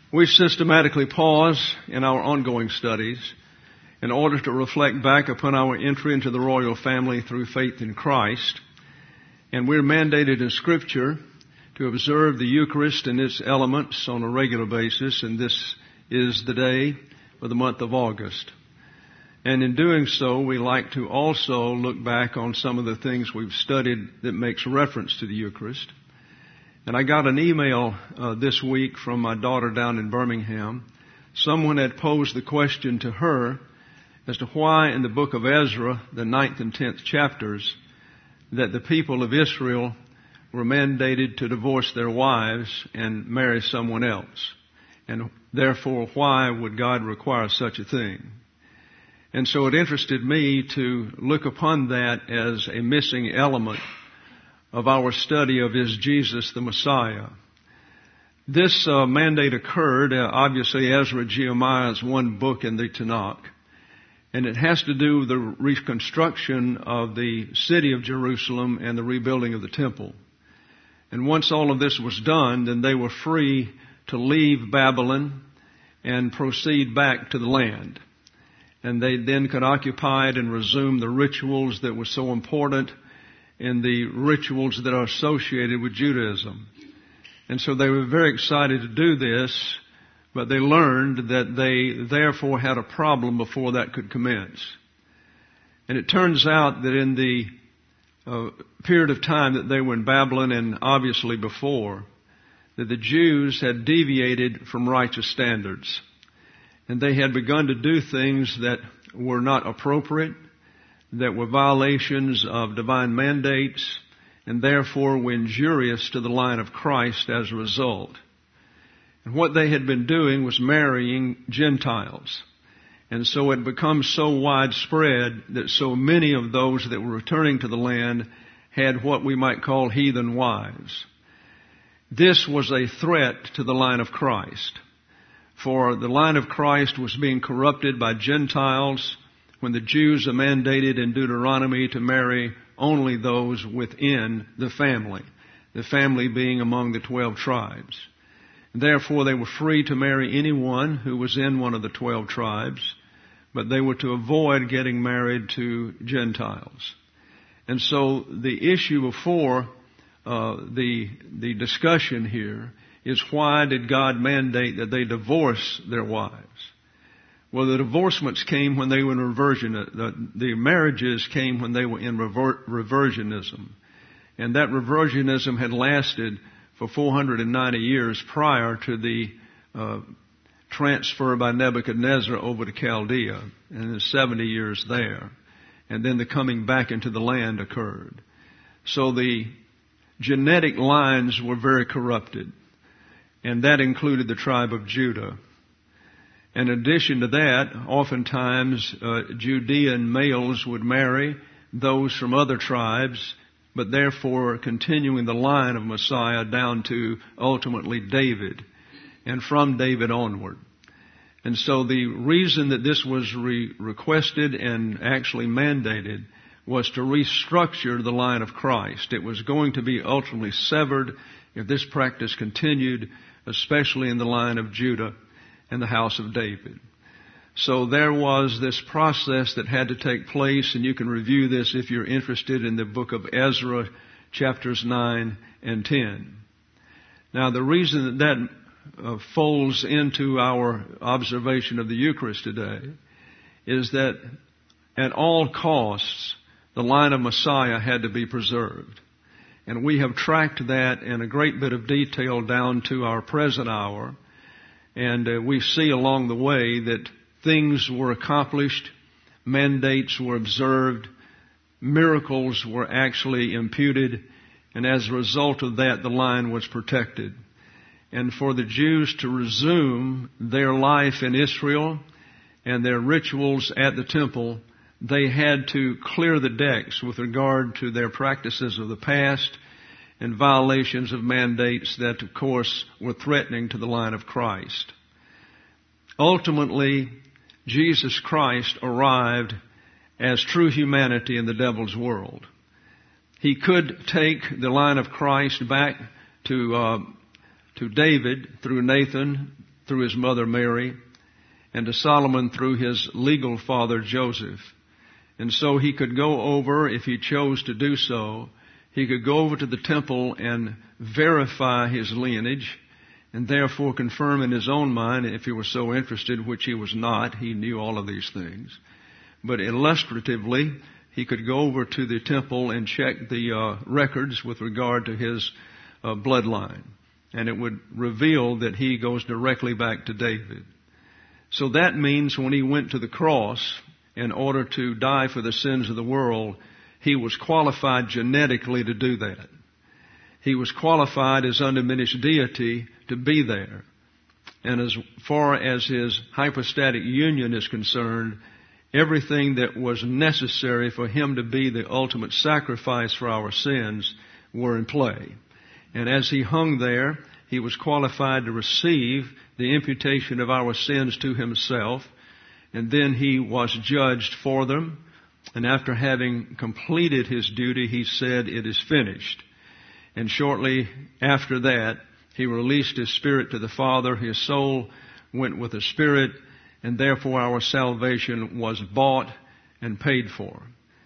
We systematically pause in our ongoing studies in order to reflect back upon our entry into the royal family through faith in Christ. And we're mandated in Scripture to observe the Eucharist and its elements on a regular basis, and this is the day for the month of August. And in doing so, we like to also look back on some of the things we've studied that makes reference to the Eucharist. And I got an email this week from my daughter down in Birmingham. Someone had posed the question to her as to why in the book of Ezra, the 9th and 10th chapters, that the people of Israel were mandated to divorce their wives and marry someone else. And therefore, why would God require such a thing? And so it interested me to look upon that as a missing element of our study of is Jesus the Messiah. This mandate occurred, obviously Ezra Nehemiah is one book in the Tanakh, and it has to do with the reconstruction of the city of Jerusalem and the rebuilding of the temple. And once all of this was done, then they were free to leave Babylon and proceed back to the land. And they then could occupy it and resume the rituals that were so important in the rituals that are associated with Judaism. And so they were very excited to do this, but they learned that they therefore had a problem before that could commence. And it turns out that in the period of time that they were in Babylon, and obviously before, that the Jews had deviated from righteous standards. And they had begun to do things that were not appropriate, that were violations of divine mandates, and therefore were injurious to the line of Christ as a result. And what they had been doing was marrying Gentiles. And so it became so widespread that so many of those that were returning to the land had what we might call heathen wives. This was a threat to the line of Christ. For the line of Christ was being corrupted by Gentiles when the Jews are mandated in Deuteronomy to marry only those within the family being among the 12 tribes. Therefore, they were free to marry anyone who was in one of the 12 tribes, but they were to avoid getting married to Gentiles. And so the issue before the discussion here is why did God mandate that they divorce their wives? Well, the divorcements came when they were in reversion. The marriages came when they were in reversionism. And that reversionism had lasted for 490 years prior to the transfer by Nebuchadnezzar over to Chaldea, and the 70 years there. And then the coming back into the land occurred. So the genetic lines were very corrupted, and that included the tribe of Judah. In addition to that, oftentimes Judean males would marry those from other tribes, but therefore continuing the line of Messiah down to ultimately David, and from David onward. And so the reason that this was requested and actually mandated was to restructure the line of Christ. It was going to be ultimately severed if this practice continued, especially in the line of Judah and the house of David. So there was this process that had to take place, and you can review this if you're interested in the book of Ezra, chapters 9 and 10. Now, the reason that folds into our observation of the Eucharist today is that at all costs, the line of Messiah had to be preserved. And we have tracked that in a great bit of detail down to our present hour. And we see along the way that things were accomplished, mandates were observed, miracles were actually imputed, and as a result of that, the line was protected. And for the Jews to resume their life in Israel and their rituals at the temple, they had to clear the decks with regard to their practices of the past and violations of mandates that, of course, were threatening to the line of Christ. Ultimately, Jesus Christ arrived as true humanity in the devil's world. He could take the line of Christ back to David through Nathan through his mother Mary, and to Solomon through his legal father Joseph. And so he could go over, if he chose to do so, he could go over to the temple and verify his lineage, and therefore confirm in his own mind, if he was so interested, which he was not. He knew all of these things. But illustratively, he could go over to the temple and check the records with regard to his bloodline. And it would reveal that he goes directly back to David. So that means when he went to the cross in order to die for the sins of the world, he was qualified genetically to do that. He was qualified as undiminished deity to be there. And as far as his hypostatic union is concerned, everything that was necessary for him to be the ultimate sacrifice for our sins were in play. And as he hung there, he was qualified to receive the imputation of our sins to himself. And then he was judged for them. And after having completed his duty, he said, "It is finished." And shortly after that, he released his spirit to the Father. His soul went with the Spirit, and therefore our salvation was bought and paid for.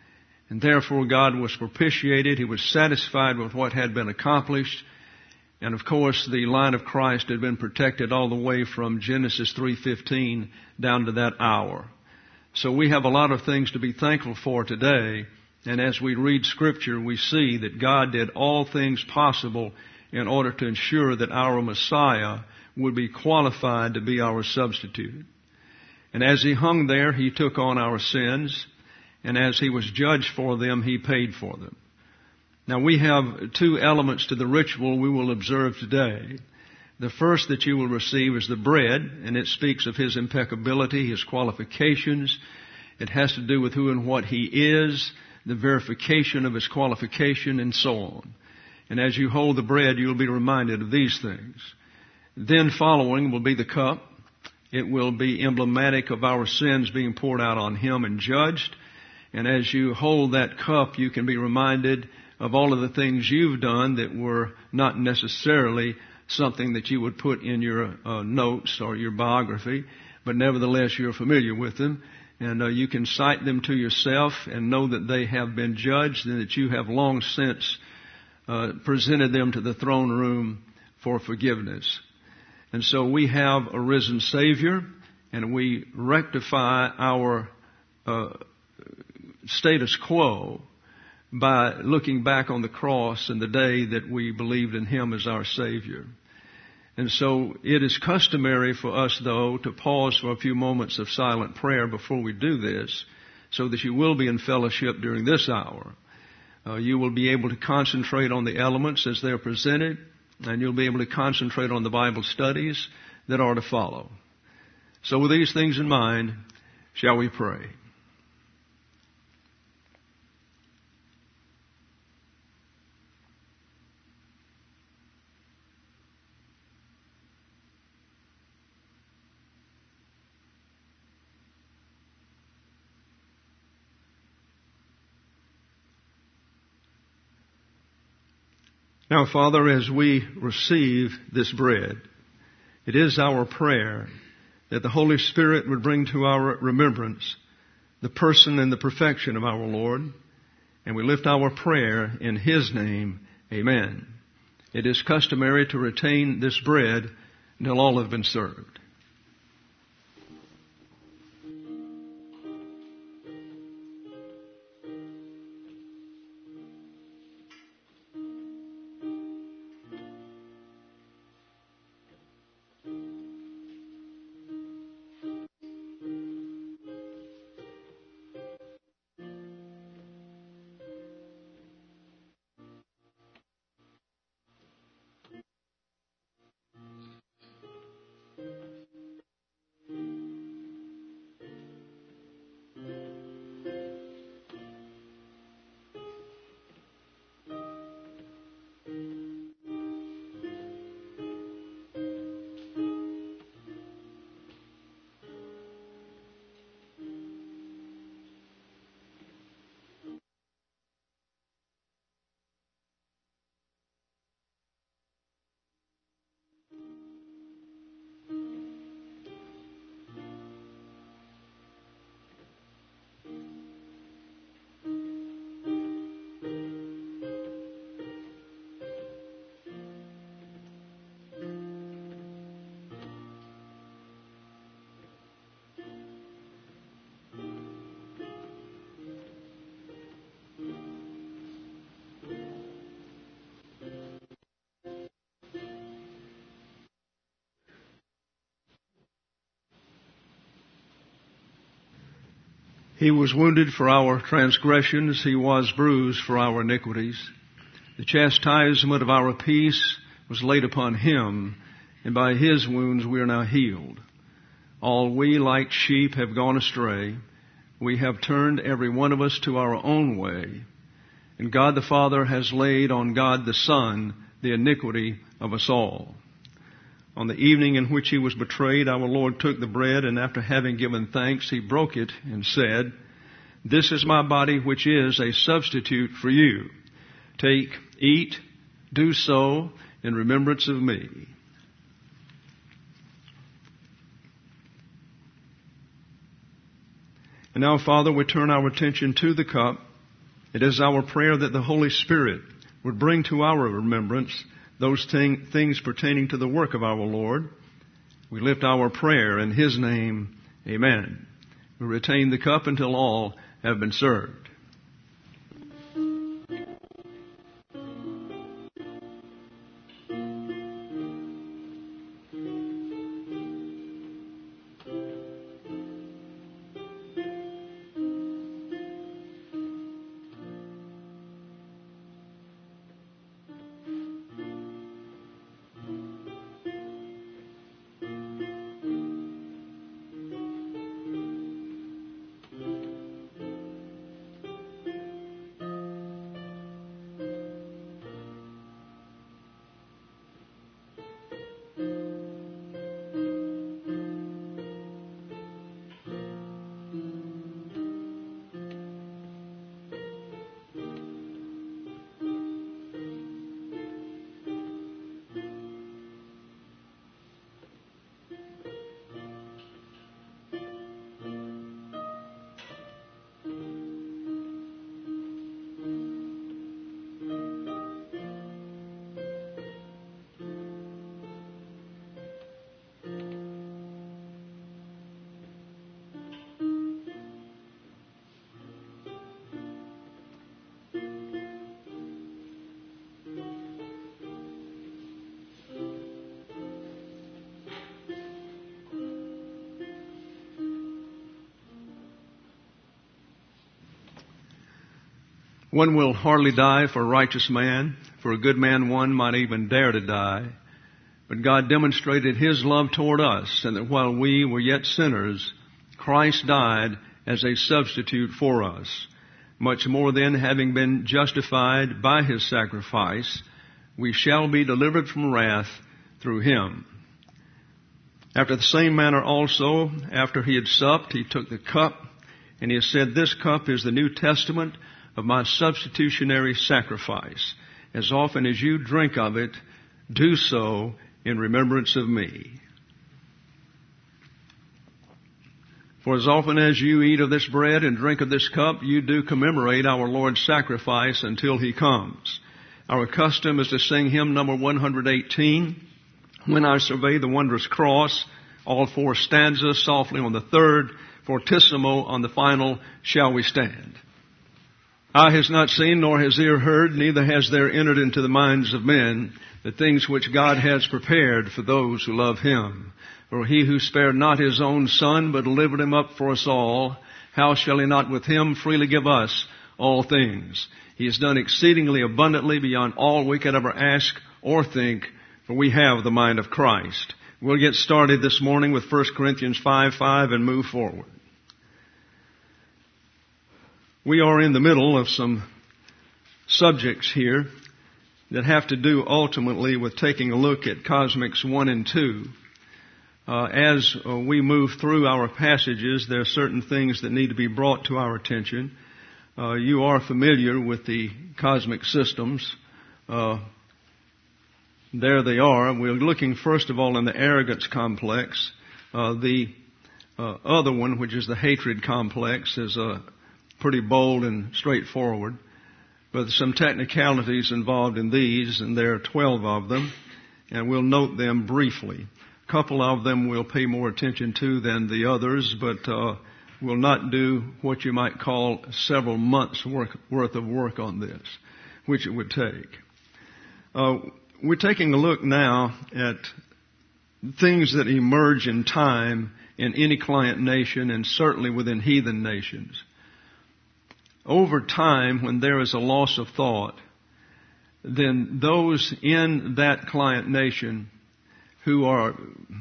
And therefore God was propitiated. He was satisfied with what had been accomplished. And of course, the line of Christ had been protected all the way from Genesis 3:15 down to that hour. So we have a lot of things to be thankful for today. And as we read Scripture, we see that God did all things possible in order to ensure that our Messiah would be qualified to be our substitute. And as he hung there, he took on our sins. And as he was judged for them, he paid for them. Now we have two elements to the ritual we will observe today. The first that you will receive is the bread, and it speaks of his impeccability, his qualifications. It has to do with who and what he is, the verification of his qualification, and so on. And as you hold the bread, you'll be reminded of these things. Then following will be the cup. It will be emblematic of our sins being poured out on him and judged. And as you hold that cup, you can be reminded of all of the things you've done that were not necessarily something that you would put in your notes or your biography, but nevertheless you're familiar with them. And you can cite them to yourself and know that they have been judged and that you have long since presented them to the throne room for forgiveness. And so we have a risen Savior, and we rectify our status quo by looking back on the cross and the day that we believed in him as our Savior. And so it is customary for us, though, to pause for a few moments of silent prayer before we do this, so that you will be in fellowship during this hour. You will be able to concentrate on the elements as they're presented, and you'll be able to concentrate on the Bible studies that are to follow. So with these things in mind, shall we pray? Now, Father, as we receive this bread, it is our prayer that the Holy Spirit would bring to our remembrance the person and the perfection of our Lord, and we lift our prayer in his name. Amen. It is customary to retain this bread until all have been served. He was wounded for our transgressions. He was bruised for our iniquities. The chastisement of our peace was laid upon him, and by his wounds we are now healed. All we like sheep have gone astray. We have turned every one of us to our own way. And God the Father has laid on God the Son the iniquity of us all. On the evening in which he was betrayed, our Lord took the bread, and after having given thanks, he broke it and said, "This is my body, which is a substitute for you. Take, eat, do so in remembrance of me." And now, Father, we turn our attention to the cup. It is our prayer that the Holy Spirit would bring to our remembrance those things pertaining to the work of our Lord. We lift our prayer in his name. Amen. We retain the cup until all have been served. One will hardly die for a righteous man. For a good man, one might even dare to die. But God demonstrated his love toward us, and that while we were yet sinners, Christ died as a substitute for us. Much more then, having been justified by his sacrifice, we shall be delivered from wrath through him. After the same manner also, after he had supped, he took the cup, and he said, "This cup is the New Testament of my substitutionary sacrifice. As often as you drink of it, do so in remembrance of me." For as often as you eat of this bread and drink of this cup, you do commemorate our Lord's sacrifice until he comes. Our custom is to sing hymn number 118, "When I Survey the Wondrous Cross," all four stanzas, softly on the third, fortissimo on the final, "Shall we stand?" Eye has not seen, nor has ear heard, neither has there entered into the minds of men the things which God has prepared for those who love him. For he who spared not his own Son, but delivered him up for us all, how shall he not with him freely give us all things? He has done exceedingly abundantly beyond all we could ever ask or think, for we have the mind of Christ. We'll get started this morning with 1 Corinthians 5:5 and move forward. We are in the middle of some subjects here that have to do ultimately with taking a look at Cosmics 1 and 2. As we move through our passages, there are certain things that need to be brought to our attention. You are familiar with the cosmic systems. There they are. We're looking first of all in the arrogance complex. The other one, which is the hatred complex, is pretty bold and straightforward. But there's some technicalities involved in these, and there are 12 of them, and we'll note them briefly. A couple of them we'll pay more attention to than the others, but we'll not do what you might call several months' worth of work on this, which it would take. We're taking a look now at things that emerge in time in any client nation and certainly within heathen nations. over time, when there is a loss of thought, then those in that client nation who are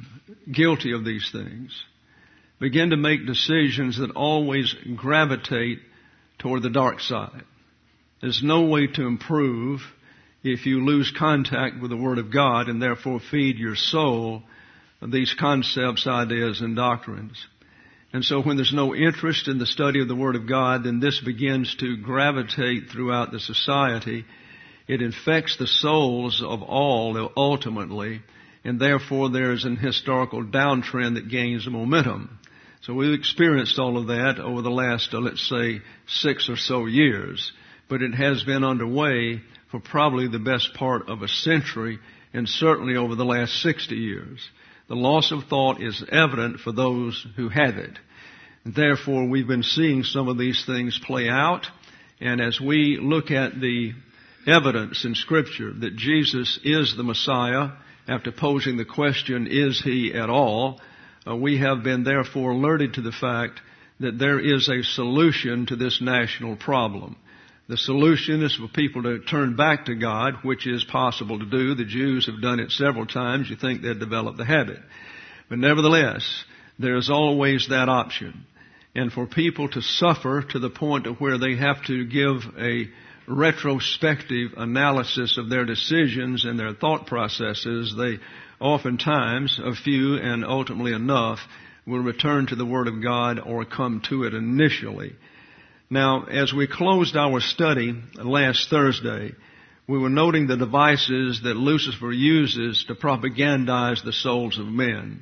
guilty of these things begin to make decisions that always gravitate toward the dark side. There's no way to improve if you lose contact with the Word of God and therefore feed your soul these concepts, ideas, and doctrines. And so when there's no interest in the study of the Word of God, then this begins to gravitate throughout the society. It infects the souls of all ultimately, and therefore there's an historical downtrend that gains momentum. So we've experienced all of that over the last, let's say, 6 or so years. But it has been underway for probably the best part of a century, and certainly over the last 60 years. The loss of thought is evident for those who have it. Therefore, we've been seeing some of these things play out. And as we look at the evidence in Scripture that Jesus is the Messiah, after posing the question, is He at all? We have been therefore alerted to the fact that there is a solution to this national problem. The solution is for people to turn back to God, which is possible to do. The Jews have done it several times. You think they'd develop the habit. But nevertheless, there is always that option. And for people to suffer to the point of where they have to give a retrospective analysis of their decisions and their thought processes, they oftentimes, a few and ultimately enough, will return to the Word of God or come to it initially. Now, as we closed our study last Thursday, we were noting the devices that Lucifer uses to propagandize the souls of men.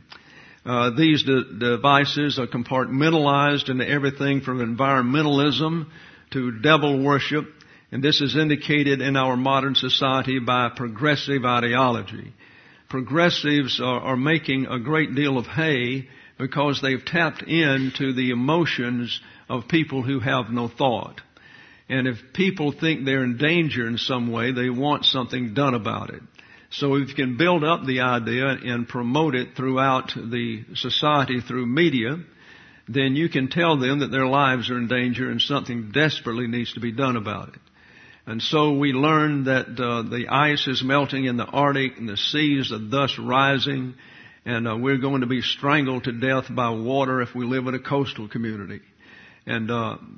These devices are compartmentalized into everything from environmentalism to devil worship, and this is indicated in our modern society by progressive ideology. Progressives are making a great deal of hay because they've tapped into the emotions of people who have no thought. And if people think they're in danger in some way, they want something done about it. So if you can build up the idea and promote it throughout the society through media, then you can tell them that their lives are in danger and something desperately needs to be done about it. And so we learned that the ice is melting in the Arctic and the seas are thus rising, and we're going to be strangled to death by water if we live in a coastal community. And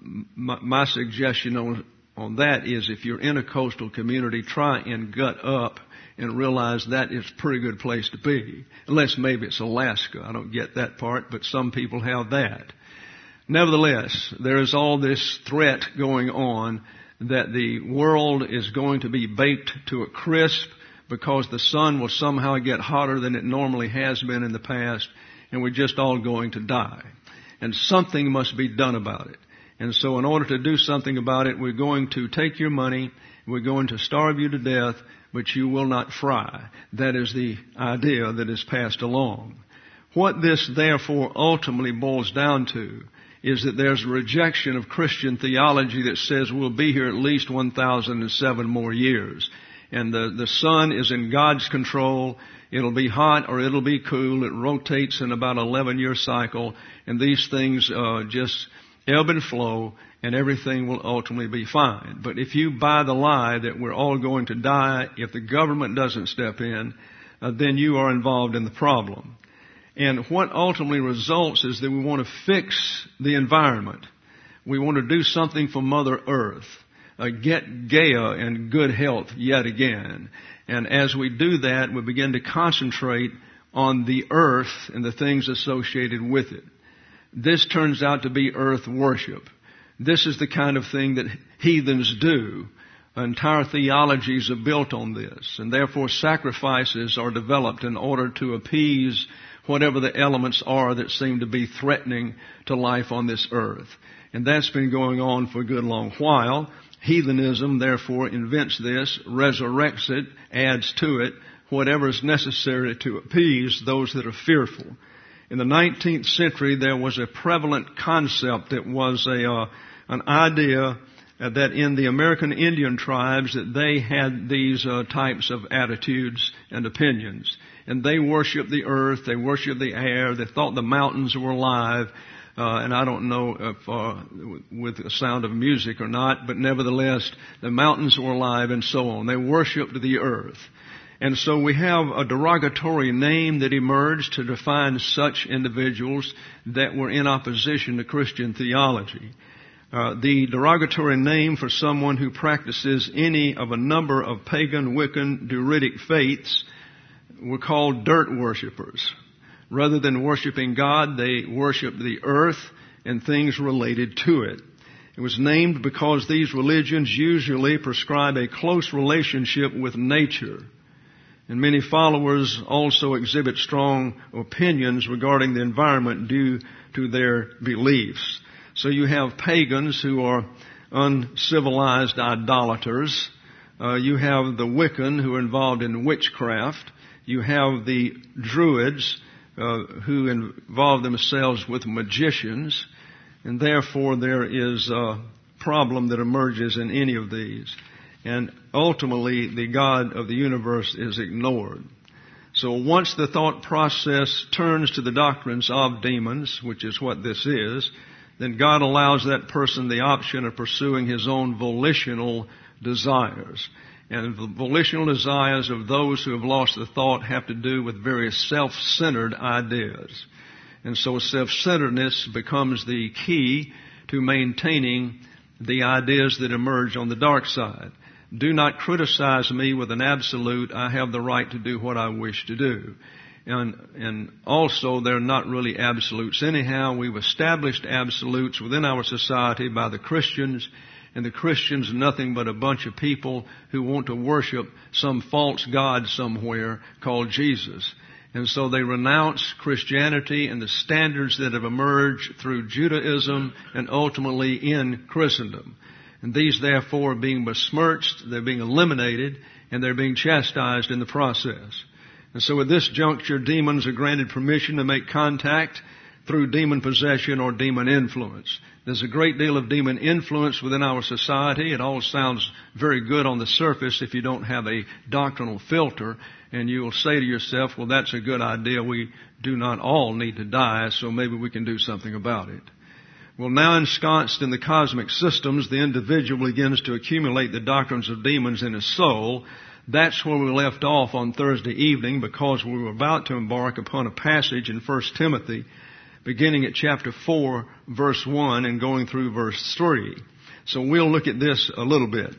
my suggestion on that is if you're in a coastal community, try and gut up and realize that is a pretty good place to be. Unless maybe it's Alaska. I don't get that part, but some people have that. Nevertheless, there is all this threat going on that the world is going to be baked to a crisp because the sun will somehow get hotter than it normally has been in the past, and we're just all going to die. And something must be done about it. And so in order to do something about it, we're going to take your money, we're going to starve you to death, but you will not fry. That is the idea that is passed along. What this therefore ultimately boils down to is that there's a rejection of Christian theology that says we'll be here at least 1,007 more years. And the sun is in God's control. It'll be hot or it'll be cool. It rotates in about an 11-year cycle. And these things just ebb and flow, and everything will ultimately be fine. But if you buy the lie that we're all going to die if the government doesn't step in, then you are involved in the problem. And what ultimately results is that we want to fix the environment. We want to do something for Mother Earth, get Gaia in good health yet again. And as we do that, we begin to concentrate on the earth and the things associated with it. This turns out to be earth worship. This is the kind of thing that heathens do. Entire theologies are built on this, and therefore sacrifices are developed in order to appease whatever the elements are that seem to be threatening to life on this earth. And that's been going on for a good long while. Heathenism, therefore, invents this, resurrects it, adds to it whatever is necessary to appease those that are fearful. In the 19th century, there was a prevalent concept that was an idea that in the American Indian tribes that they had these types of attitudes and opinions. And they worshiped the earth, they worshiped the air, they thought the mountains were alive. and I don't know if with the sound of music or not, but nevertheless, the mountains were alive and so on. They worshiped the earth. And so we have a derogatory name that emerged to define such individuals that were in opposition to Christian theology. The derogatory name for someone who practices any of a number of pagan, Wiccan, Druidic faiths were called dirt worshipers. Rather than worshiping God, they worshiped the earth and things related to it. It was named because these religions usually prescribe a close relationship with nature. And many followers also exhibit strong opinions regarding the environment due to their beliefs. So you have pagans who are uncivilized idolaters. You have the Wiccan who are involved in witchcraft. You have the Druids who involve themselves with magicians. And therefore there is a problem that emerges in any of these. And ultimately, the God of the universe is ignored. So once the thought process turns to the doctrines of demons, which is what this is, then God allows that person the option of pursuing his own volitional desires. And the volitional desires of those who have lost the thought have to do with various self-centered ideas. And so self-centeredness becomes the key to maintaining the ideas that emerge on the dark side. Do not criticize me with an absolute. I have the right to do what I wish to do. And also, they're not really absolutes. Anyhow, we've established absolutes within our society by the Christians, and the Christians are nothing but a bunch of people who want to worship some false god somewhere called Jesus. And so they renounce Christianity and the standards that have emerged through Judaism and ultimately in Christendom. And these, therefore, are being besmirched, they're being eliminated, and they're being chastised in the process. And so at this juncture, demons are granted permission to make contact through demon possession or demon influence. There's a great deal of demon influence within our society. It all sounds very good on the surface if you don't have a doctrinal filter, and you will say to yourself, well, that's a good idea. We do not all need to die, so maybe we can do something about it. Well, now ensconced in the cosmic systems, the individual begins to accumulate the doctrines of demons in his soul. That's where we left off on Thursday evening, because we were about to embark upon a passage in 1 Timothy, beginning at chapter 4, verse 1, and going through verse 3. So we'll look at this a little bit.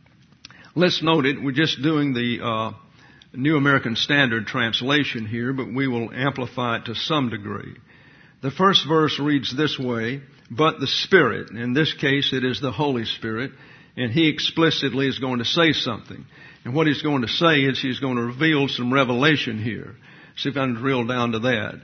Let's note it. We're just doing the New American Standard translation here, but we will amplify it to some degree. The first verse reads this way, but the Spirit, in this case it is the Holy Spirit, and He explicitly is going to say something. And what He's going to say is He's going to reveal some revelation here. See if I can drill down to that.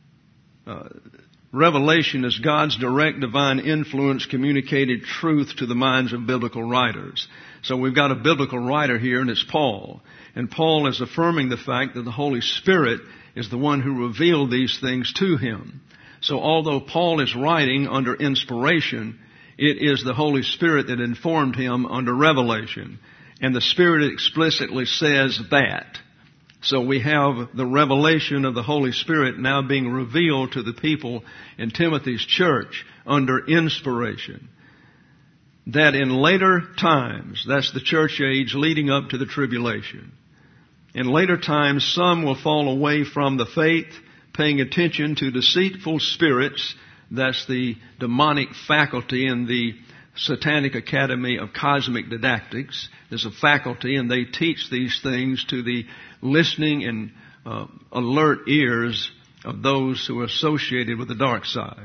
Revelation is God's direct divine influence communicated truth to the minds of biblical writers. So we've got a biblical writer here, and it's Paul. And Paul is affirming the fact that the Holy Spirit is the one who revealed these things to him. So although Paul is writing under inspiration, it is the Holy Spirit that informed him under revelation. And the Spirit explicitly says that. So we have the revelation of the Holy Spirit now being revealed to the people in Timothy's church under inspiration. That in later times, that's the church age leading up to the tribulation. In later times, some will fall away from the faith, paying attention to deceitful spirits. That's the demonic faculty in the Satanic Academy of Cosmic Didactics. There's a faculty, and they teach these things to the listening and alert ears of those who are associated with the dark side.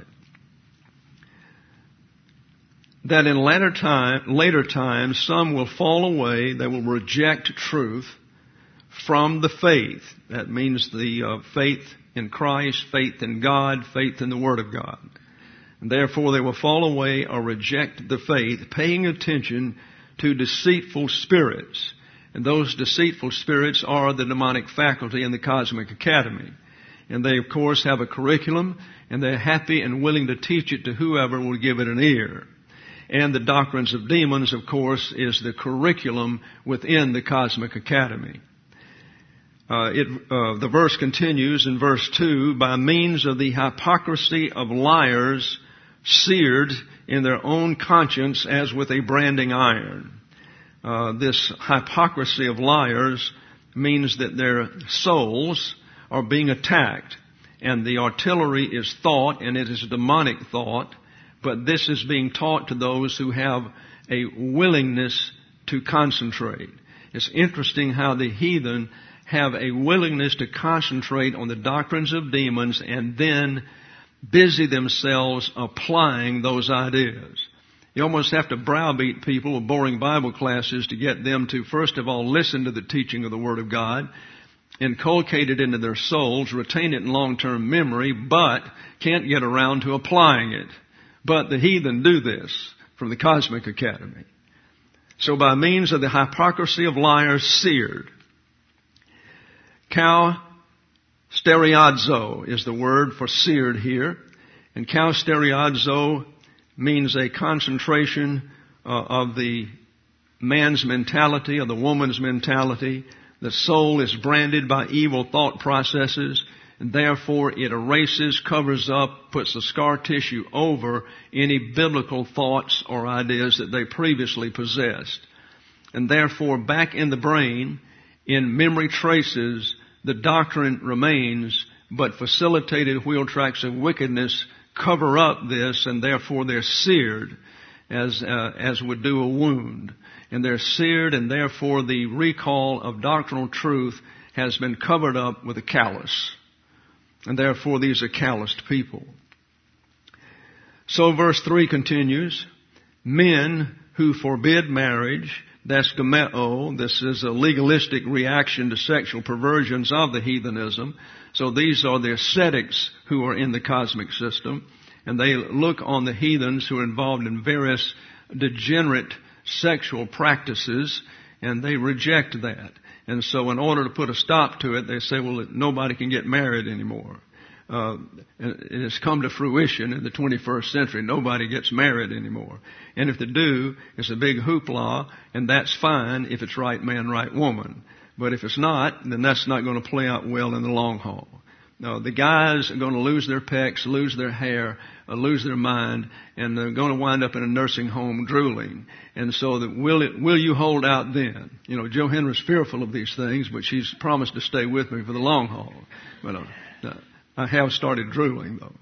That in later times, some will fall away. They will reject truth from the faith. That means the faith in Christ, faith in God, faith in the Word of God. And therefore they will fall away or reject the faith, paying attention to deceitful spirits. And those deceitful spirits are the demonic faculty in the Cosmic Academy. And they, of course, have a curriculum, and they're happy and willing to teach it to whoever will give it an ear. And the doctrines of demons, of course, is the curriculum within the Cosmic Academy. The verse continues in verse 2, by means of the hypocrisy of liars seared in their own conscience as with a branding iron. This hypocrisy of liars means that their souls are being attacked, and the artillery is thought, and it is demonic thought, but this is being taught to those who have a willingness to concentrate. It's interesting how the heathen have a willingness to concentrate on the doctrines of demons and then busy themselves applying those ideas. You almost have to browbeat people with boring Bible classes to get them to, first of all, listen to the teaching of the Word of God, inculcate it into their souls, retain it in long-term memory, but can't get around to applying it. But the heathen do this from the Cosmic Academy. So by means of the hypocrisy of liars seared. Kal stereadzo is the word for seared here. And kal stereadzo means a concentration of the man's mentality, of the woman's mentality. The soul is branded by evil thought processes, and therefore it erases, covers up, puts the scar tissue over any biblical thoughts or ideas that they previously possessed. And therefore back in the brain, in memory traces, the doctrine remains, but facilitated wheel tracks of wickedness cover up this, and therefore they're seared as would do a wound. And they're seared, and therefore the recall of doctrinal truth has been covered up with a callus. And therefore these are calloused people. So verse 3 continues, men who forbid marriage, that's gameo, this is a legalistic reaction to sexual perversions of the heathenism. So these are the ascetics who are in the cosmic system, and they look on the heathens who are involved in various degenerate sexual practices, and they reject that. And so in order to put a stop to it, they say, well, nobody can get married anymore. It has come to fruition in the 21st century. Nobody gets married anymore. And if they do, it's a big hoopla, and that's fine if it's right man, right woman. But if it's not, then that's not going to play out well in the long haul. No, the guys are going to lose their pecs, lose their hair, lose their mind, and they're going to wind up in a nursing home drooling. And so will you hold out then? You know, Joe Henry's fearful of these things, but she's promised to stay with me for the long haul. But I have started drooling, though.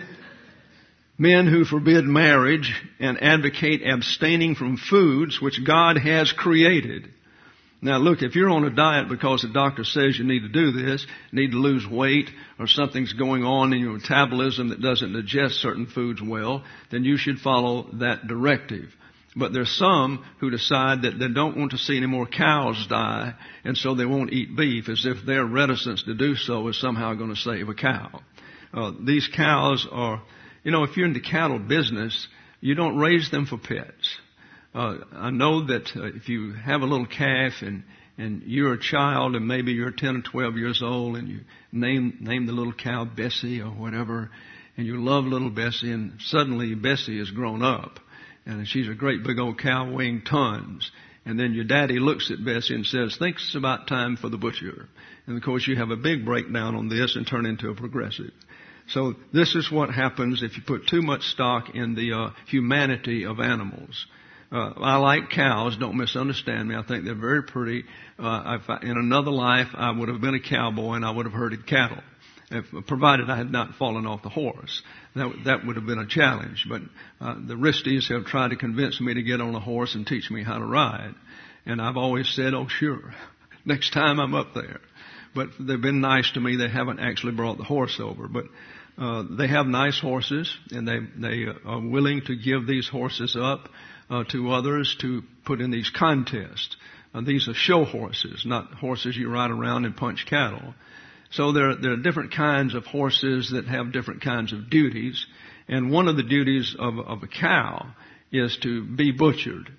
Men who forbid marriage and advocate abstaining from foods which God has created. Now look, if you're on a diet because the doctor says you need to do this, need to lose weight, or something's going on in your metabolism that doesn't digest certain foods well, then you should follow that directive. But there's some who decide that they don't want to see any more cows die, and so they won't eat beef, as if their reticence to do so is somehow going to save a cow. These cows are, you know, if you're in the cattle business, you don't raise them for pets. I know that if you have a little calf and you're a child and maybe you're 10 or 12 years old and you name the little cow Bessie or whatever, and you love little Bessie, and suddenly Bessie has grown up and she's a great big old cow weighing tons. And then your daddy looks at Bessie and says, thinks it's about time for the butcher. And of course you have a big breakdown on this and turn into a progressive. So this is what happens if you put too much stock in the humanity of animals. I like cows, don't misunderstand me. I think they're very pretty. In another life, I would have been a cowboy and I would have herded cattle, provided I had not fallen off the horse. That would have been a challenge. But the Risties have tried to convince me to get on a horse and teach me how to ride. And I've always said, oh, sure, next time I'm up there. But they've been nice to me. They haven't actually brought the horse over. But they have nice horses, and they are willing to give these horses up to others to put in these contests. These are show horses, not horses you ride around and punch cattle. So there are different kinds of horses that have different kinds of duties. And one of the duties of a cow is to be butchered.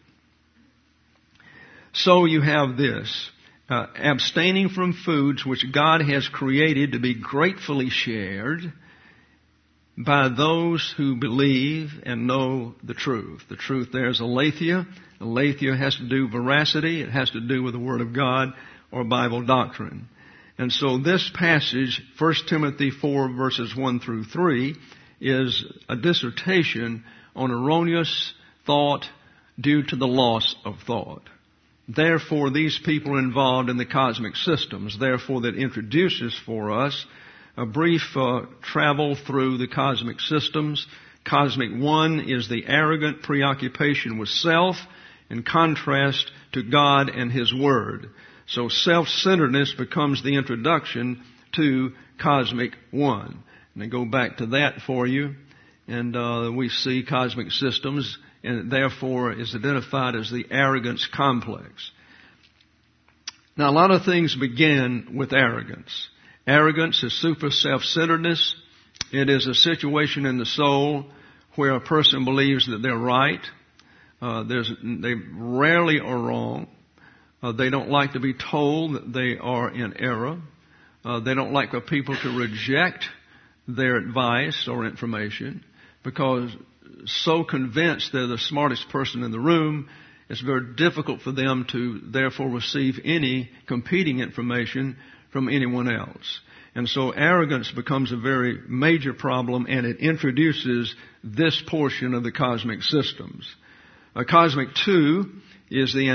So you have this, abstaining from foods which God has created to be gratefully shared by those who believe and know the truth. The truth there is aletheia. Aletheia has to do with veracity. It has to do with the Word of God or Bible doctrine. And so this passage, 1 Timothy 4 verses 1 through 3, is a dissertation on erroneous thought due to the loss of thought. Therefore, these people are involved in the cosmic systems. Therefore, that introduces for us a brief travel through the cosmic systems. Cosmic one is the arrogant preoccupation with self in contrast to God and His Word. So self-centeredness becomes the introduction to cosmic one. And I go back to that for you, and we see cosmic systems, and it therefore is identified as the arrogance complex. Now, a lot of things begin with arrogance. Arrogance is super self-centeredness. It is a situation in the soul where a person believes that they're right. They rarely are wrong. They don't like to be told that they are in error. They don't like for people to reject their advice or information, because so convinced they're the smartest person in the room, it's very difficult for them to therefore receive any competing information from anyone else. And so arrogance becomes a very major problem, and it introduces this portion of the cosmic systems. Cosmic 2 is the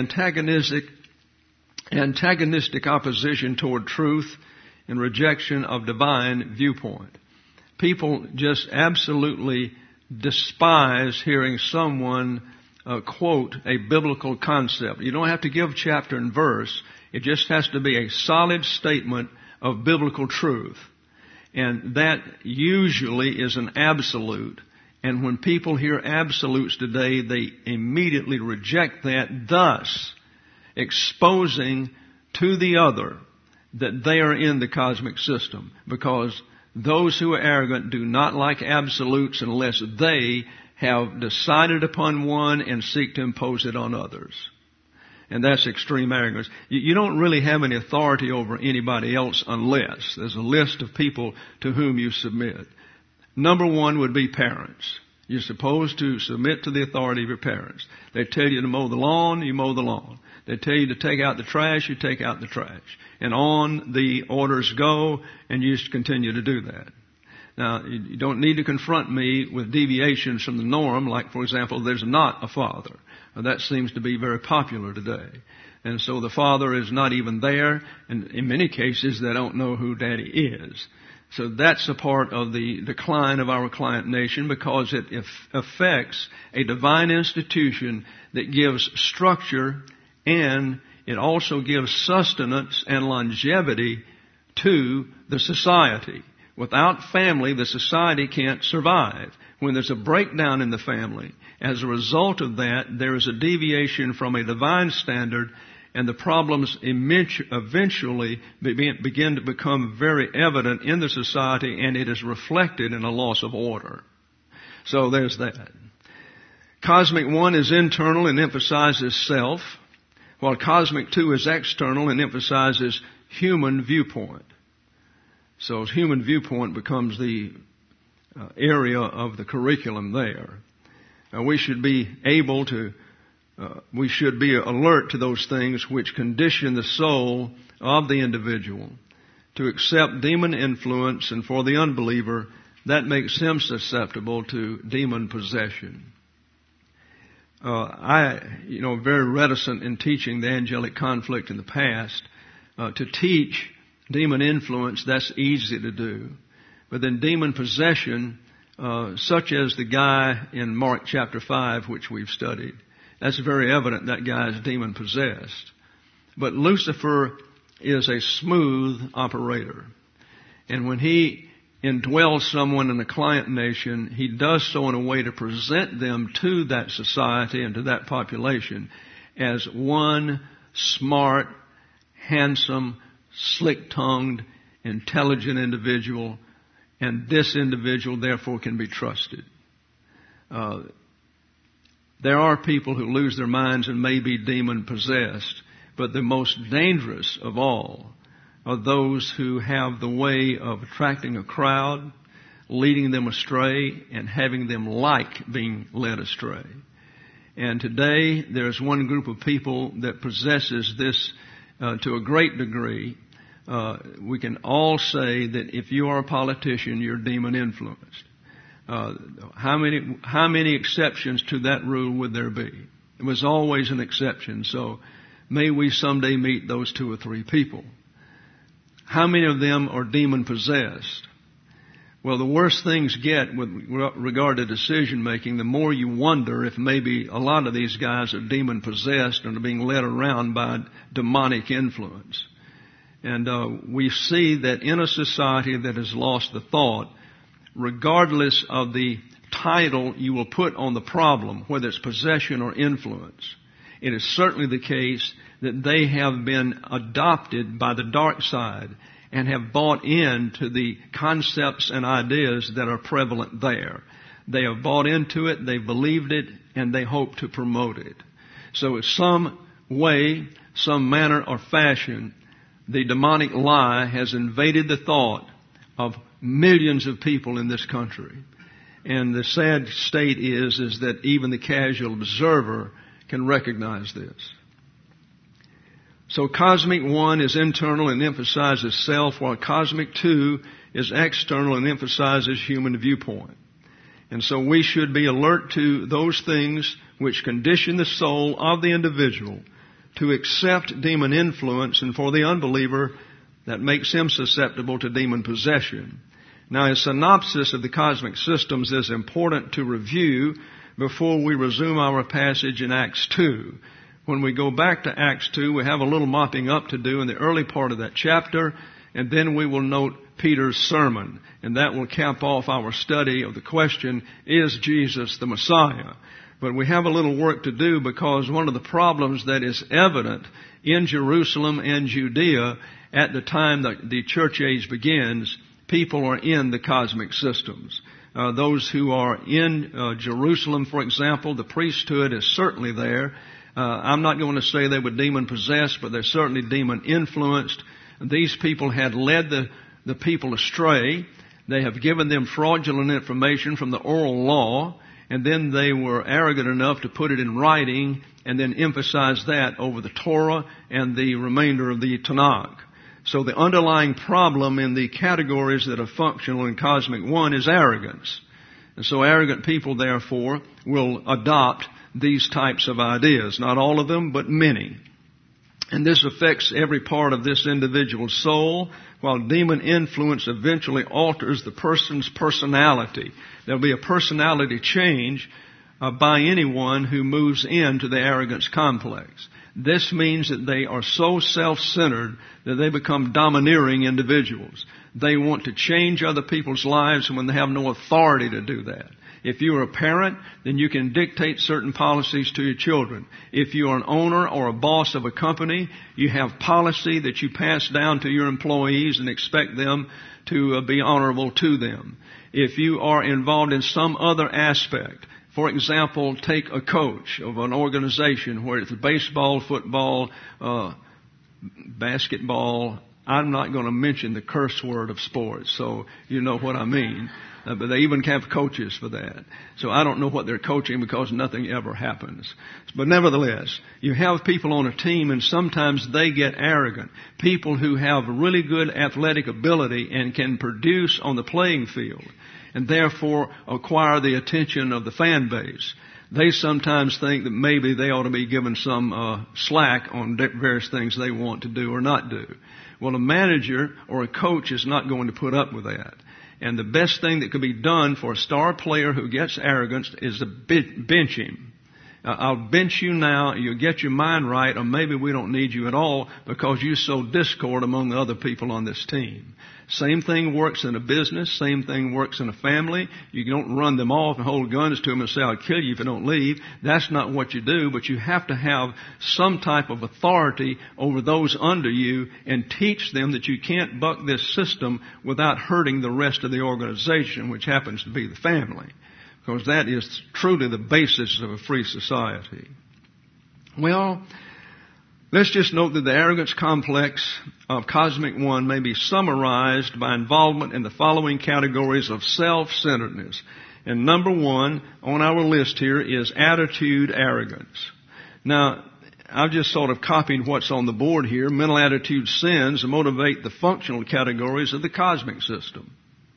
antagonistic opposition toward truth and rejection of divine viewpoint. People just absolutely despise hearing someone quote a biblical concept. You don't have to give chapter and verse. It just has to be a solid statement of biblical truth. And that usually is an absolute. And when people hear absolutes today, they immediately reject that, thus exposing to the other that they are in the cosmic system, because those who are arrogant do not like absolutes unless they have decided upon one and seek to impose it on others. And that's extreme arrogance. You don't really have any authority over anybody else unless there's a list of people to whom you submit. Number one would be parents. You're supposed to submit to the authority of your parents. They tell you to mow the lawn, you mow the lawn. They tell you to take out the trash, you take out the trash. And on the orders go, and you just continue to do that. Now, you don't need to confront me with deviations from the norm, like, for example, there's not a father. That seems to be very popular today. And so the father is not even there, and in many cases they don't know who daddy is. So that's a part of the decline of our client nation, because it affects a divine institution that gives structure, and it also gives sustenance and longevity to the society. Without family, the society can't survive. When there's a breakdown in the family, as a result of that, there is a deviation from a divine standard, and the problems eventually begin to become very evident in the society, and it is reflected in a loss of order. So there's that. Cosmic 1 is internal and emphasizes self, while Cosmic 2 is external and emphasizes human viewpoint. So human viewpoint becomes the area of the curriculum there. We should be alert to those things which condition the soul of the individual to accept demon influence, and for the unbeliever, that makes him susceptible to demon possession. Very reticent in teaching the angelic conflict in the past. To teach demon influence, that's easy to do. But then demon possession, such as the guy in Mark chapter 5, which we've studied, that's very evident that guy is demon possessed. But Lucifer is a smooth operator. And when he indwells someone in a client nation, he does so in a way to present them to that society and to that population as one smart, handsome, slick-tongued, intelligent individual, and this individual therefore can be trusted. There are people who lose their minds and may be demon-possessed, but the most dangerous of all are those who have the way of attracting a crowd, leading them astray, and having them like being led astray. And today, there's one group of people that possesses this to a great degree. we can all say that if you are a politician, you're demon influenced. How many exceptions to that rule would there be? It was always an exception. So may we someday meet those 2 or 3 people. How many of them are demon possessed? Well, the worse things get with regard to decision making, the more you wonder if maybe a lot of these guys are demon possessed and are being led around by demonic influence. And we see that in a society that has lost the thought, regardless of the title you will put on the problem, whether it's possession or influence, it is certainly the case that they have been adopted by the dark side and have bought into the concepts and ideas that are prevalent there. They have bought into it, they believed it, and they hope to promote it. So in some way, some manner or fashion, the demonic lie has invaded the thought of millions of people in this country. And the sad state is that even the casual observer can recognize this. So Cosmic 1 is internal and emphasizes self, while Cosmic 2 is external and emphasizes human viewpoint. And so we should be alert to those things which condition the soul of the individual to accept demon influence, and for the unbeliever, that makes him susceptible to demon possession. Now, a synopsis of the cosmic systems is important to review before we resume our passage in Acts 2. When we go back to Acts 2, we have a little mopping up to do in the early part of that chapter, and then we will note Peter's sermon, and that will cap off our study of the question, is Jesus the Messiah? But we have a little work to do, because one of the problems that is evident in Jerusalem and Judea at the time that the church age begins, people are in the cosmic systems. Those who are in Jerusalem, for example, the priesthood is certainly there. I'm not going to say they were demon possessed, but they're certainly demon influenced. These people had led the people astray. They have given them fraudulent information from the oral law, and then they were arrogant enough to put it in writing and then emphasize that over the Torah and the remainder of the Tanakh. So the underlying problem in the categories that are functional in Cosmic 1 is arrogance. And so arrogant people, therefore, will adopt these types of ideas. Not all of them, but many. And this affects every part of this individual's soul, while demon influence eventually alters the person's personality. There'll be a personality change by anyone who moves into the arrogance complex. This means that they are so self-centered that they become domineering individuals. They want to change other people's lives when they have no authority to do that. If you are a parent, then you can dictate certain policies to your children. If you are an owner or a boss of a company, you have policy that you pass down to your employees and expect them to be honorable to them. If you are involved in some other aspect, for example, take a coach of an organization where it's baseball, football, basketball. I'm not going to mention the curse word of sports, so you know what I mean. But they even have coaches for that. So I don't know what they're coaching because nothing ever happens. But nevertheless, you have people on a team and sometimes they get arrogant. People who have really good athletic ability and can produce on the playing field and therefore acquire the attention of the fan base. They sometimes think that maybe they ought to be given some slack on various things they want to do or not do. Well, a manager or a coach is not going to put up with that. And the best thing that could be done for a star player who gets arrogance is to bench him. I'll bench you now, you'll get your mind right, or maybe we don't need you at all because you sow discord among the other people on this team. Same thing works in a business, same thing works in a family. You don't run them off and hold guns to them and say, I'll kill you if you don't leave. That's not what you do, but you have to have some type of authority over those under you and teach them that you can't buck this system without hurting the rest of the organization, which happens to be the family. Because that is truly the basis of a free society. Well, let's just note that the arrogance complex of Cosmic 1 may be summarized by involvement in the following categories of self-centeredness. And number 1 on our list here is attitude arrogance. Now, I've just sort of copied what's on the board here. Mental attitude sins motivate the functional categories of the cosmic system.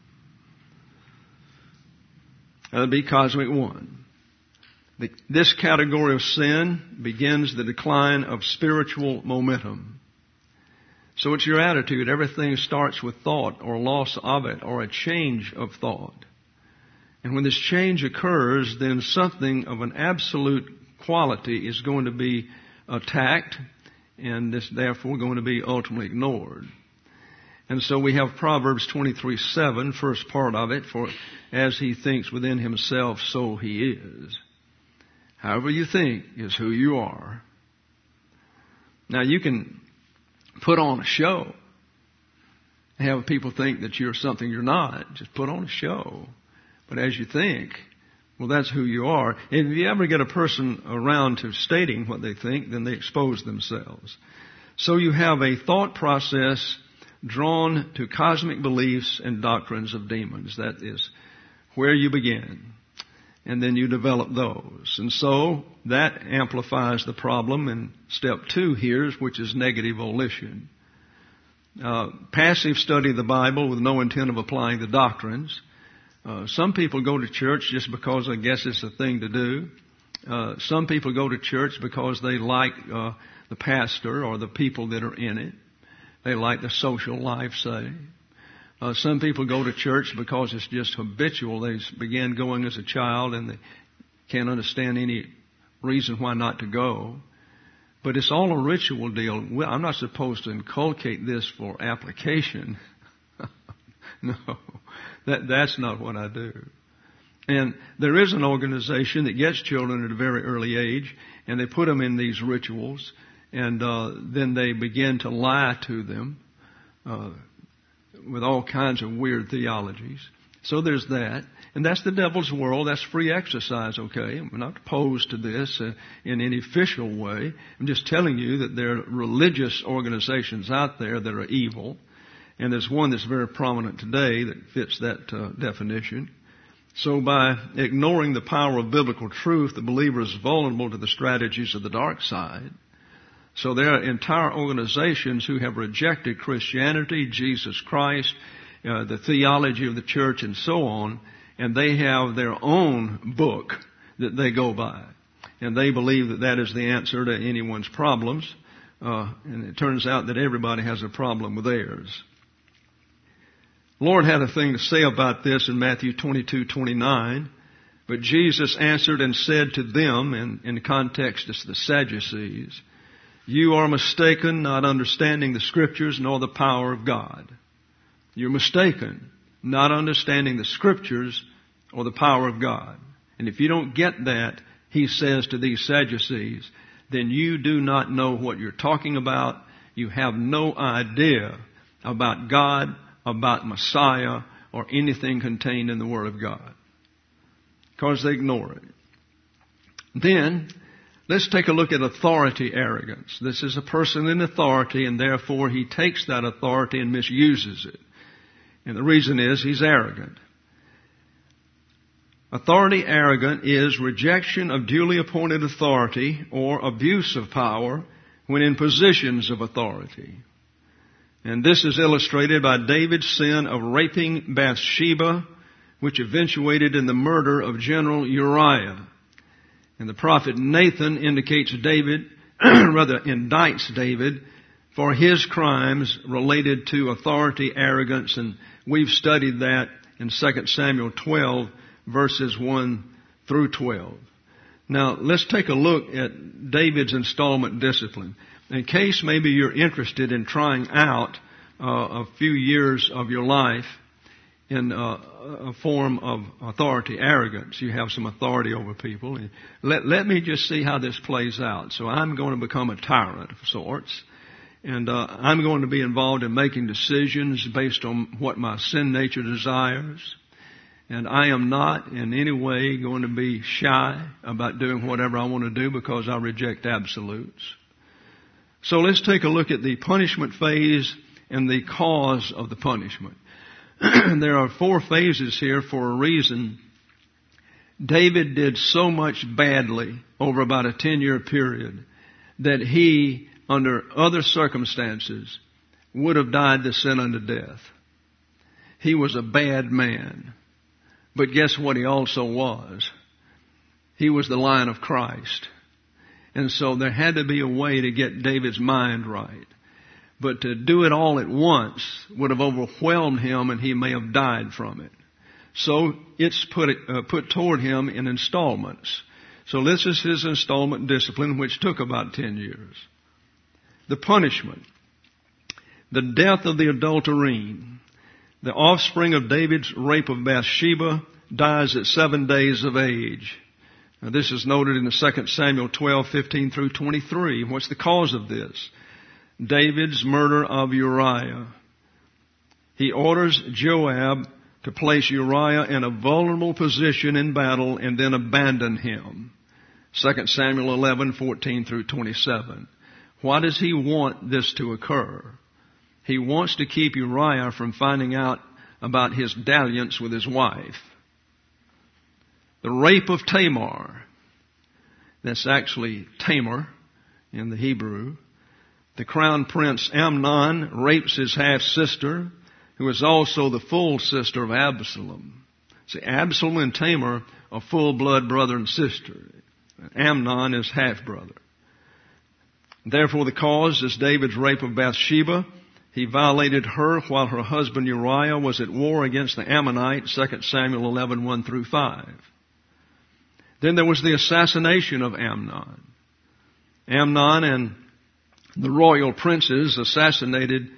That would be cosmic one. This category of sin begins the decline of spiritual momentum. So it's your attitude. Everything starts with thought or loss of it or a change of thought. And when this change occurs, then something of an absolute quality is going to be attacked, and is therefore going to be ultimately ignored. And so we have Proverbs 23:7, first part of it, for as he thinks within himself, so he is. However you think is who you are. Now you can put on a show, have people think that you're something you're not. Just put on a show. But as you think, well, that's who you are. And if you ever get a person around to stating what they think, then they expose themselves. So you have a thought process drawn to cosmic beliefs and doctrines of demons. That is where you begin. And then you develop those. And so that amplifies the problem in step 2 here, which is negative volition. Passive study of the Bible with no intent of applying the doctrines. Some people go to church just because I guess it's a thing to do. Some people go to church because they like the pastor or the people that are in it. They like the social life, say. Some people go to church because it's just habitual. They began going as a child and they can't understand any reason why not to go. But it's all a ritual deal. Well, I'm not supposed to inculcate this for application. No, that's not what I do. And there is an organization that gets children at a very early age, and they put them in these rituals, and then they begin to lie to them with all kinds of weird theologies. So there's that. And that's the devil's world. That's free exercise, okay? I'm not opposed to this in any official way. I'm just telling you that there are religious organizations out there that are evil. And there's one that's very prominent today that fits that definition. So by ignoring the power of biblical truth, the believer is vulnerable to the strategies of the dark side. So there are entire organizations who have rejected Christianity, Jesus Christ, the theology of the church, and so on, and they have their own book that they go by. And they believe that that is the answer to anyone's problems. And it turns out that everybody has a problem with theirs. Lord had a thing to say about this in Matthew 22:29. But Jesus answered and said to them, and in the context it's the Sadducees, you are mistaken, not understanding the Scriptures nor the power of God. You're mistaken, not understanding the Scriptures or the power of God. And if you don't get that, he says to these Sadducees, then you do not know what you're talking about. You have no idea about God, about Messiah, or anything contained in the Word of God. Because they ignore it. Then, let's take a look at authority arrogance. This is a person in authority, and therefore he takes that authority and misuses it. And the reason is he's arrogant. Authority arrogant is rejection of duly appointed authority or abuse of power when in positions of authority. And this is illustrated by David's sin of raping Bathsheba, which eventuated in the murder of General Uriah. And the prophet Nathan indicates David, indicts David for his crimes related to authority arrogance. And we've studied that in 2 Samuel 12, verses 1 through 12. Now, let's take a look at David's installment discipline. In case maybe you're interested in trying out a few years of your life in a form of authority arrogance. You have some authority over people. Let me just see how this plays out. So I'm going to become a tyrant of sorts. And I'm going to be involved in making decisions based on what my sin nature desires. And I am not in any way going to be shy about doing whatever I want to do because I reject absolutes. So let's take a look at the punishment phase and the cause of the punishment. There are 4 phases here for a reason. David did so much badly over about a 10-year period that he, under other circumstances, would have died the sin unto death. He was a bad man. But guess what he also was? He was the Lion of Christ. And so there had to be a way to get David's mind right. But to do it all at once would have overwhelmed him, and he may have died from it. So it's put toward him in installments. So this is his installment discipline, which took about 10 years. The punishment. The death of the adulterine. The offspring of David's rape of Bathsheba dies at 7 days of age. Now this is noted in the 2 Samuel 12:15 through 23. What's the cause of this? David's murder of Uriah. He orders Joab to place Uriah in a vulnerable position in battle and then abandon him. 2 Samuel 11:14 through 27. Why does he want this to occur? He wants to keep Uriah from finding out about his dalliance with his wife. The rape of Tamar. That's actually Tamar in the Hebrew. The crown prince Amnon rapes his half-sister, who is also the full sister of Absalom. See, Absalom and Tamar are full-blood brother and sister. Amnon is half-brother. Therefore, the cause is David's rape of Bathsheba. He violated her while her husband Uriah was at war against the Ammonites, 2 Samuel 11:1 through 5. Then there was the assassination of Amnon. Amnon and the royal princes assassinated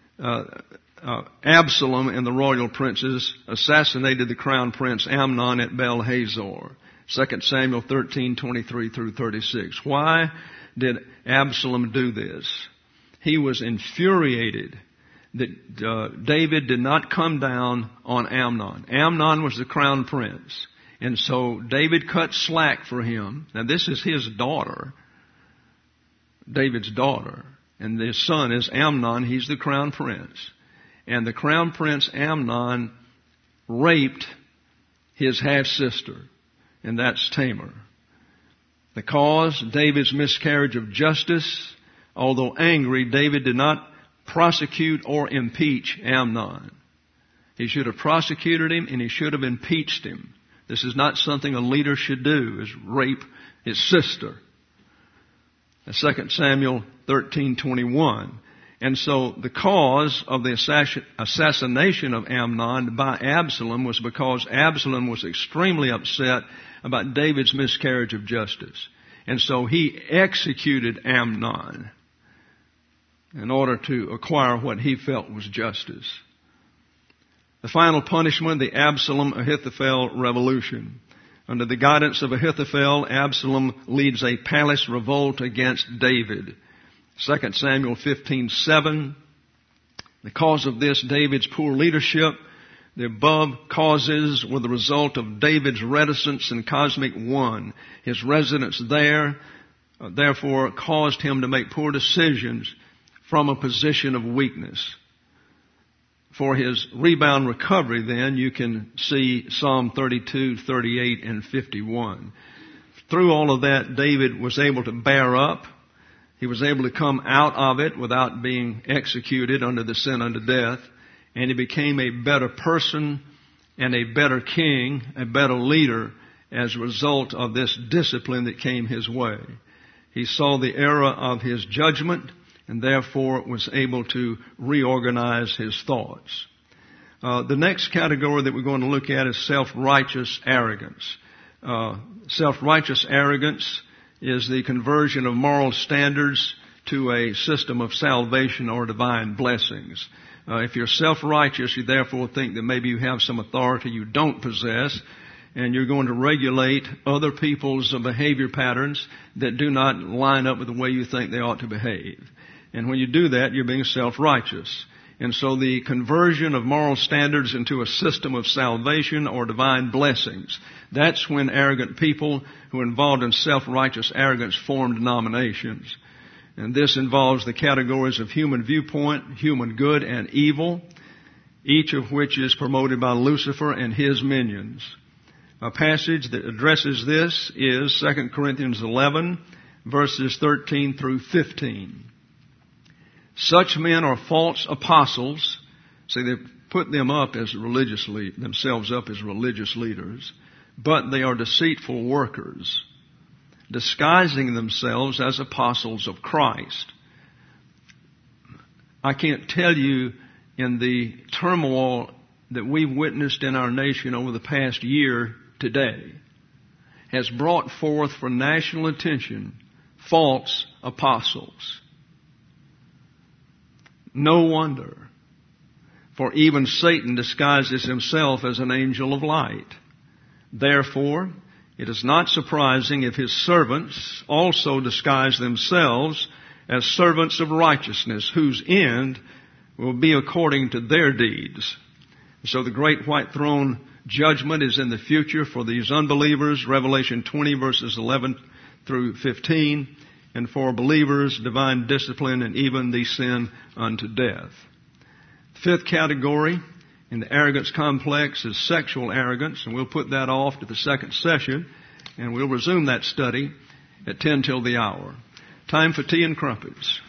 Absalom, and the royal princes assassinated the crown prince Amnon at Baal-Hazor. 2 Samuel 13:23 through 36. Why did Absalom do this? He was infuriated that David did not come down on Amnon. Amnon was the crown prince. And so David cut slack for him. Now this is his daughter, David's daughter. And his son is Amnon. He's the crown prince. And the crown prince Amnon raped his half-sister. And that's Tamar. The cause, David's miscarriage of justice. Although angry, David did not prosecute or impeach Amnon. He should have prosecuted him, and he should have impeached him. This is not something a leader should do, is rape his sister. 2 Samuel 13:21. And so the cause of the assassination of Amnon by Absalom was because Absalom was extremely upset about David's miscarriage of justice. And so he executed Amnon in order to acquire what he felt was justice. The final punishment, the Absalom-Ahithophel revolution. Under the guidance of Ahithophel, Absalom leads a palace revolt against David. 2 Samuel 15:7. The cause of this, David's poor leadership. The above causes were the result of David's reticence in Cosmic One. His residence there, therefore, caused him to make poor decisions from a position of weakness. For his rebound recovery, then, you can see Psalm 32, 38, and 51. Through all of that, David was able to bear up. He was able to come out of it without being executed under the sin unto death. And he became a better person and a better king, a better leader as a result of this discipline that came his way. He saw the error of his judgment and therefore was able to reorganize his thoughts. The next category that we're going to look at is self-righteous arrogance. Self-righteous arrogance is the conversion of moral standards to a system of salvation or divine blessings. If you're self-righteous, you therefore think that maybe you have some authority you don't possess, and you're going to regulate other people's behavior patterns that do not line up with the way you think they ought to behave. And when you do that, you're being self-righteous. And so the conversion of moral standards into a system of salvation or divine blessings, that's when arrogant people who are involved in self-righteous arrogance form denominations. And this involves the categories of human viewpoint, human good, and evil, each of which is promoted by Lucifer and his minions. A passage that addresses this is 2 Corinthians 11, verses 13 through 15. Such men are false apostles. See, they put them up as themselves up as religious leaders, but they are deceitful workers, disguising themselves as apostles of Christ. I can't tell you, in the turmoil that we've witnessed in our nation over the past year today, has brought forth for national attention false apostles. No wonder, for even Satan disguises himself as an angel of light. Therefore, it is not surprising if his servants also disguise themselves as servants of righteousness, whose end will be according to their deeds. So the great white throne judgment is in the future for these unbelievers, Revelation 20 verses 11 through 15, and for believers, divine discipline and even the sin unto death. Fifth category in the arrogance complex is sexual arrogance, and we'll put that off to the second session, and we'll resume that study at 10 till the hour. Time for tea and crumpets.